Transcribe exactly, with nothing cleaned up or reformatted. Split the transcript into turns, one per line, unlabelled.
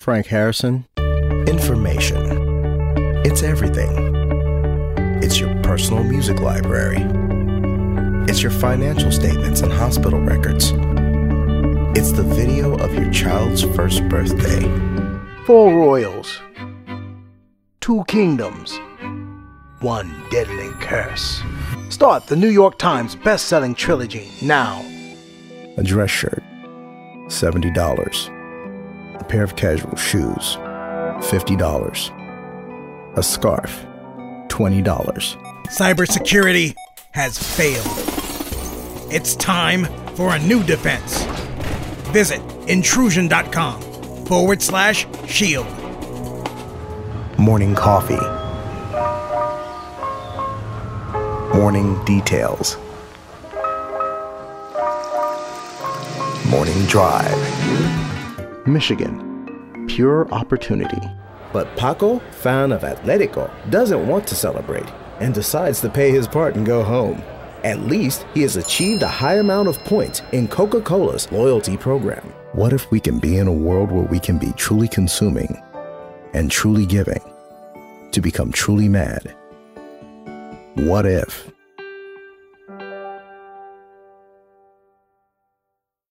Frank Harrison. Information. It's everything. It's your personal music library. It's your financial statements and hospital records. It's the video of your child's first birthday.
Four royals. Two kingdoms. One deadly curse. Start the New York Times best-selling trilogy now.
A dress shirt, seventy dollars. A pair of casual shoes, fifty dollars. A scarf, twenty dollars.
Cybersecurity has failed. It's time for a new defense. Visit intrusion.com forward slash shield.
Morning coffee. Morning details. Morning drive. Michigan. Pure opportunity.
But Paco, fan of Atletico, doesn't want to celebrate and decides to pay his part and go home. At least he has achieved a high amount of points in Coca-Cola's loyalty program.
What if we can be in a world where we can be truly consuming and truly giving to become truly mad? What if?